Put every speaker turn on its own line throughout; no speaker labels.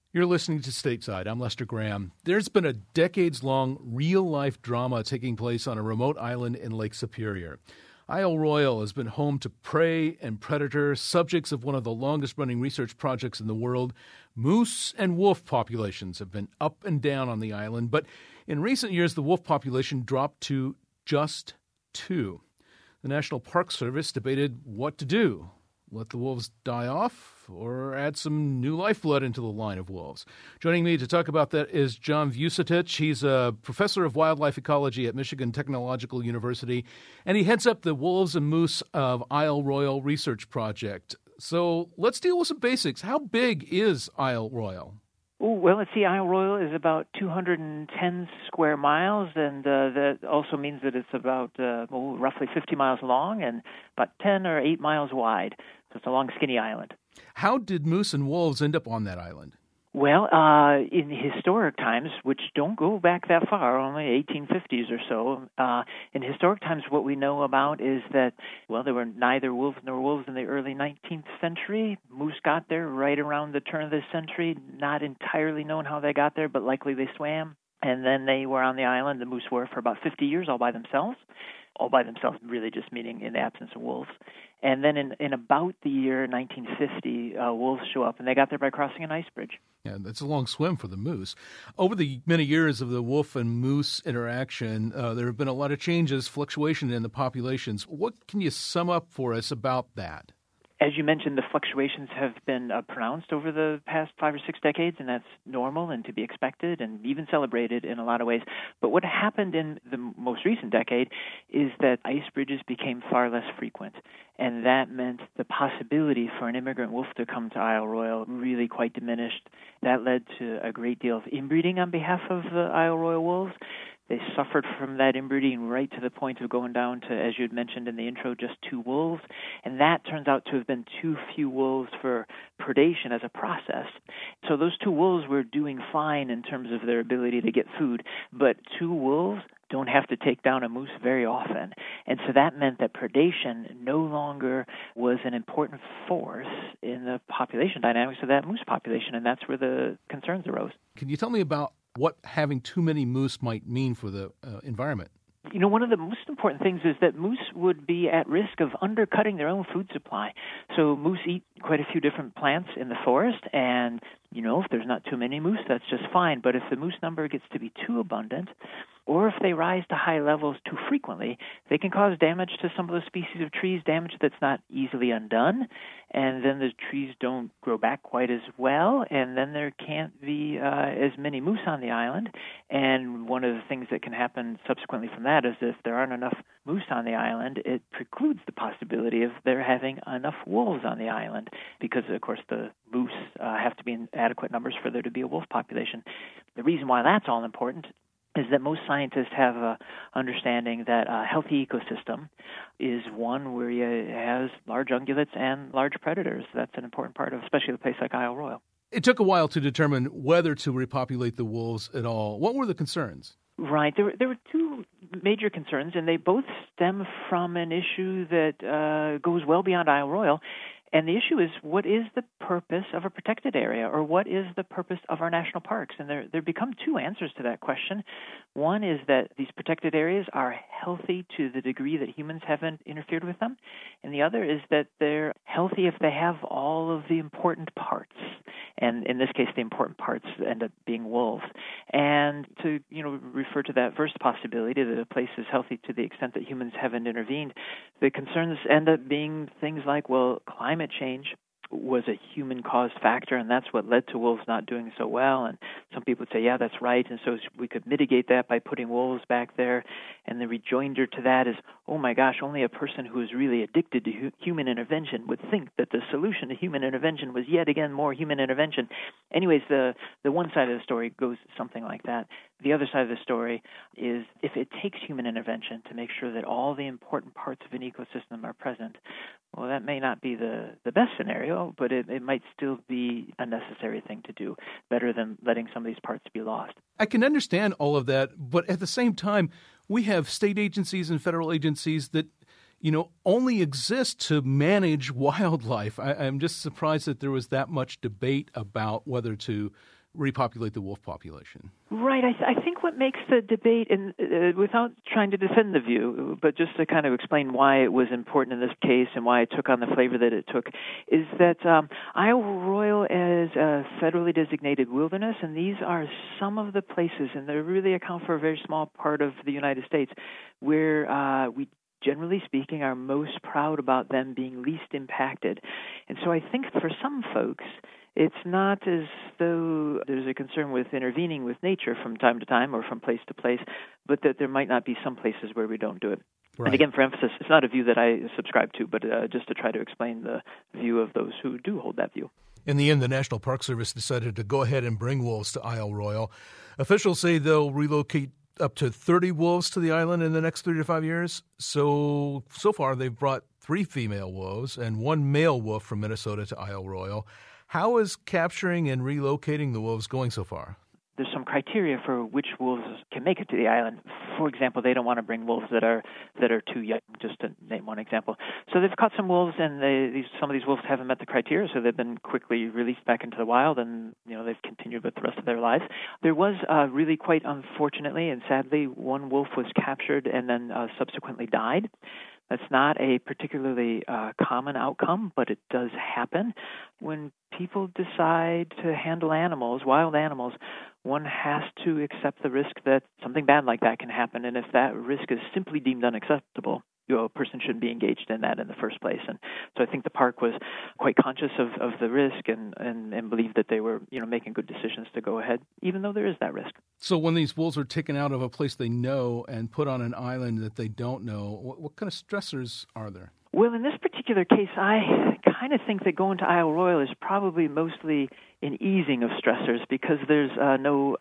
You're listening to Stateside. I'm Lester Graham. There's been a decades-long real-life drama taking place on a remote island in Lake Superior. Isle Royale has been home to prey and predator, subjects of one of the longest-running research projects in the world. Moose and wolf populations have been up and down on the island, but in recent years, the wolf population dropped to just 2. The National Park Service debated what to do. Let the wolves die off or add some new lifeblood into the line of wolves? Joining me to talk about that is John Vucetich. He's a professor of wildlife ecology at Michigan Technological University, and he heads up the Wolves and Moose of Isle Royale Research Project. So let's deal with some basics. How big is Isle Royale?
Well, let's see, Isle Royale is about 210 square miles, and that also means that it's about roughly 50 miles long and about 10 or 8 miles wide. So it's a long, skinny island. How did moose and wolves end up on that island? Well, in historic times, which don't go back that far, only 1850s or so, in historic times what we know about is that, well, there were neither wolves nor wolves in the early 19th century. Moose got there right around the turn of this century. Not entirely known how they got there, but likely they swam. And then they were on the island. The moose were for about 50 years all by themselves. All by themselves, really just meaning in the absence of wolves. And then in about the year 1950, wolves show up, and they got there by crossing an ice bridge.
Yeah, that's a long swim for the moose. Over the many years of the wolf and moose interaction, there have been a lot of changes, fluctuation in the populations. What can you sum up for us about that?
As you mentioned, the fluctuations have been pronounced over the past 5 or 6 decades, and that's normal and to be expected and even celebrated in a lot of ways. But what happened in the most recent decade is that ice bridges became far less frequent, and that meant the possibility for an immigrant wolf to come to Isle Royale really quite diminished. That led to a great deal of inbreeding on behalf of the Isle Royale wolves. They suffered from that inbreeding right to the point of going down to, as you had mentioned in the intro, just 2 wolves. And that turns out to have been too few wolves for predation as a process. So those 2 wolves were doing fine in terms of their ability to get food, but 2 wolves don't have to take down a moose very often. And so that meant that predation no longer was an important force in the population dynamics of that moose population, and that's where the concerns arose.
Can you tell me about what having too many moose might mean for the environment?
You know, one of the most important things is that moose would be at risk of undercutting their own food supply. So moose eat quite a few different plants in the forest, and, you know, if there's not too many moose, that's just fine. But if the moose number gets to be too abundant, or if they rise to high levels too frequently, they can cause damage to some of the species of trees, damage that's not easily undone, and then the trees don't grow back quite as well, and then there can't be as many moose on the island. And one of the things that can happen subsequently from that is if there aren't enough moose on the island, it precludes the possibility of there having enough wolves on the island, because, of course, the moose have to be in adequate numbers for there to be a wolf population. The reason why that's all important is that most scientists have a understanding that a healthy ecosystem is one where it has large ungulates and large predators. That's an important part of, especially a place like Isle Royale.
It took a while to determine whether to repopulate the wolves at all. What were the concerns?
Right. There were 2 major concerns, and they both stem from an issue that goes well beyond Isle Royale. And the issue is, what is the purpose of a protected area, or what is the purpose of our national parks? And there become 2 answers to that question. One is that these protected areas are healthy to the degree that humans haven't interfered with them. And the other is that they're healthy if they have all of the important parts. And in this case, the important parts end up being wolves. And to, refer to that first possibility, that a place is healthy to the extent that humans haven't intervened, the concerns end up being things like, well, climate change was a human-caused factor, and that's what led to wolves not doing so well. And some people would say, yeah, that's right, and so we could mitigate that by putting wolves back there. And the rejoinder to that is, oh my gosh, only a person who is really addicted to human intervention would think that the solution to human intervention was yet again more human intervention. Anyways, the one side of the story goes something like that. The other side of the story is, if it takes human intervention to make sure that all the important parts of an ecosystem are present, well, that may not be the best scenario, but it might still be a necessary thing to do, better than letting some of these parts be lost.
I can understand all of that, but at the same time, we have state agencies and federal agencies that, only exist to manage wildlife. I'm just surprised that there was that much debate about whether to repopulate the wolf population?
Right. I think what makes the debate, and without trying to defend the view, but just to kind of explain why it was important in this case and why it took on the flavor that it took, is that Isle Royale is a federally designated wilderness, and these are some of the places, and they really account for a very small part of the United States, where we generally speaking, are most proud about them being least impacted. And so I think for some folks, it's not as though there's a concern with intervening with nature from time to time or from place to place, but that there might not be some places where we don't do it. Right. And again, for emphasis, it's not a view that I subscribe to, but just to try to explain the view of those who do hold that view.
In the end, the National Park Service decided to go ahead and bring wolves to Isle Royale. Officials say they'll relocate up to 30 wolves to the island in the next 3 to 5 years. So far, they've brought 3 female wolves and 1 male wolf from Minnesota to Isle Royale. How is capturing and relocating the wolves going so far?
There's some criteria for which wolves can make it to the island. For example, they don't want to bring wolves that are too young, just to name one example. So they've caught some wolves, and some of these wolves haven't met the criteria, so they've been quickly released back into the wild, and they've continued with the rest of their lives. There was really quite unfortunately and sadly, one wolf was captured and then subsequently died. That's not a particularly common outcome, but it does happen. When people decide to handle animals, wild animals, one has to accept the risk that something bad like that can happen. And if that risk is simply deemed unacceptable, a person shouldn't be engaged in that in the first place. And so I think the park was quite conscious of the risk and believed that they were making good decisions to go ahead, even though there is that risk.
So when these wolves are taken out of a place they know and put on an island that they don't know, what kind of stressors are there?
Well, in this particular case, I kind of think that going to Isle Royale is probably mostly an easing of stressors because there's no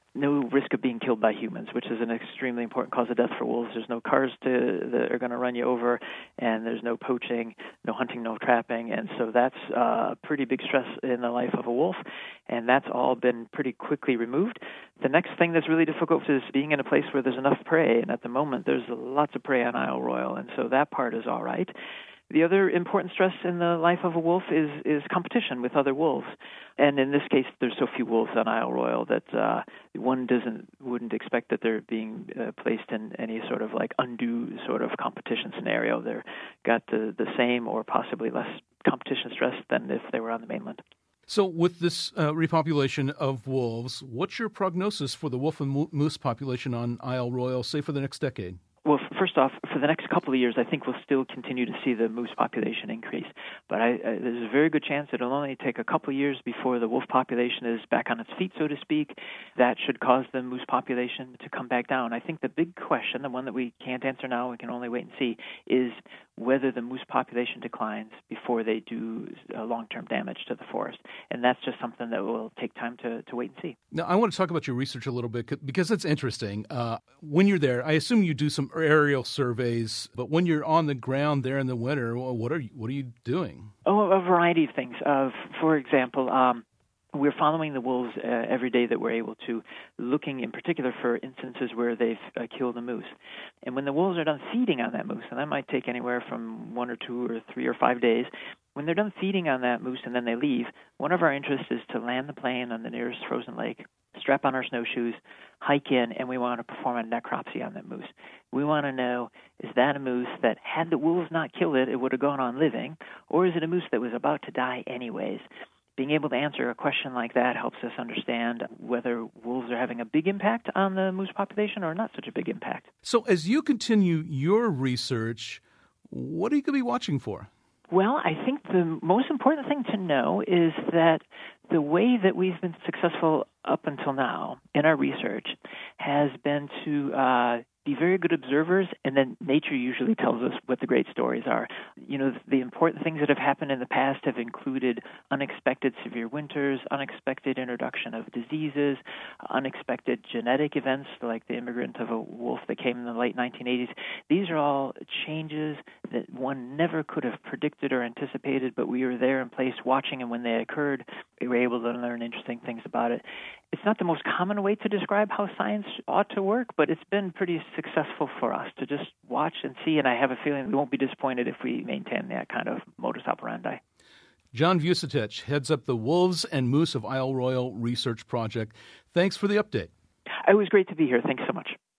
risk of being killed by humans, which is an extremely important cause of death for wolves. There's no cars that are going to run you over, and there's no poaching, no hunting, no trapping, and so that's a pretty big stress in the life of a wolf, and that's all been pretty quickly removed. The next thing that's really difficult is being in a place where there's enough prey, and at the moment there's lots of prey on Isle Royale, and so that part is all right. The other important stress in the life of a wolf is competition with other wolves. And in this case, there's so few wolves on Isle Royale that one wouldn't expect that they're being placed in any sort of like undue sort of competition scenario. They're got the same or possibly less competition stress than if they were on the mainland.
So with this repopulation of wolves, what's your prognosis for the wolf and moose population on Isle Royale, say for the next decade?
Well, first off, for the next couple of years, I think we'll still continue to see the moose population increase. But there's a very good chance it'll only take a couple of years before the wolf population is back on its feet, so to speak. That should cause the moose population to come back down. I think the big question, the one that we can't answer now, we can only wait and see, is whether the moose population declines before they do long-term damage to the forest. And that's just something that will take time to wait and see.
Now, I want to talk about your research a little bit because it's interesting. When you're there, I assume you do some aerial surveys, but when you're on the ground there in the winter, what are you doing?
Oh, a variety of things. For example, we're following the wolves every day that we're able to, looking in particular for instances where they've killed a moose. And when the wolves are done feeding on that moose, and that might take anywhere from 1 or 2 or 3 or 5 days, when they're done feeding on that moose and then they leave, one of our interests is to land the plane on the nearest frozen lake, strap on our snowshoes, hike in, and we want to perform a necropsy on that moose. We want to know, is that a moose that had the wolves not killed it, it would have gone on living, or is it a moose that was about to die anyways? Being able to answer a question like that helps us understand whether wolves are having a big impact on the moose population or not such a big impact.
So as you continue your research, what are you going to be watching for?
Well, I think the most important thing to know is that the way that we've been successful up until now in our research has been to be very good observers, and then nature usually tells us what the great stories are. The important things that have happened in the past have included unexpected severe winters, unexpected introduction of diseases, unexpected genetic events like the immigrant of a wolf that came in the late 1980s. These are all changes that one never could have predicted or anticipated, but we were there in place watching, and when they occurred, we were able to learn interesting things about it. It's not the most common way to describe how science ought to work, but it's been pretty successful for us to just watch and see, and I have a feeling we won't be disappointed if we maintain that kind of modus operandi.
John Vucetich heads up the Wolves and Moose of Isle Royale Research Project. Thanks for the update.
It was great to be here. Thanks so much.